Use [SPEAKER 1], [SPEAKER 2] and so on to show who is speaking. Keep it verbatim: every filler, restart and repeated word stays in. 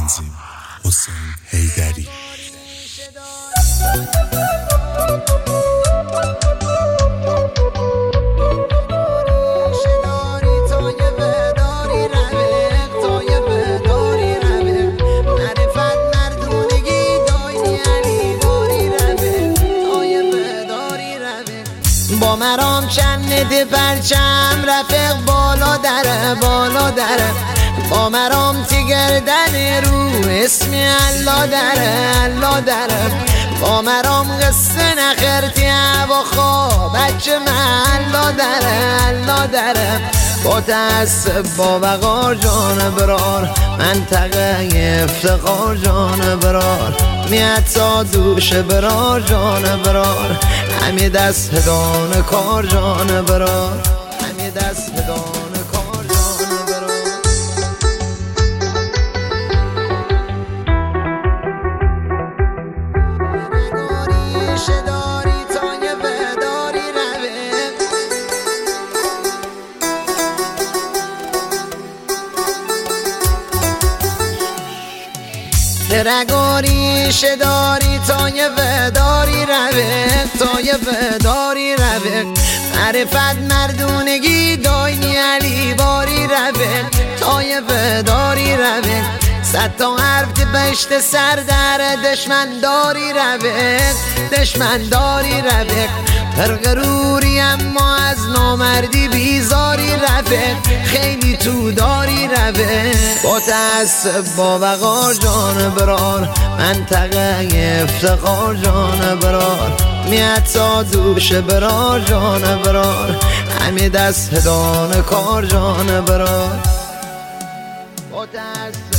[SPEAKER 1] تنظیم حسین حیدری.
[SPEAKER 2] با مرام چند پرچم رفیق بالا دره بالا دره، با مرام تی گردن رو اسمی الله دره الله دره، با مرام قصه نخرتی هوا خواه بچه محلا دره الله دره. با تأسف با وقار جان برار منطقه افتقار جان برار، میاد تا دوش برار جان برار، همی دست هدان کار جان برار، همی دست هدان کار جان برار. نگاری شداری تا یه بداری روه، رگاری شداری تا یه وداری روه، تا یه وداری روه، معرفت مردونگی داینی علی باری روه، تا یه وداری روه، صد تا حرف بشت سر در دشمن داری روه، دشمن داری روه، پرغروری اما از نامردی بیزاری روه، خیلی تو داری روه. با تأسف با وقار جان برار منطقه افتقار جان برار، میاد تا دوش برار جان برار، همی دست هدان کار جان برار. با تأسف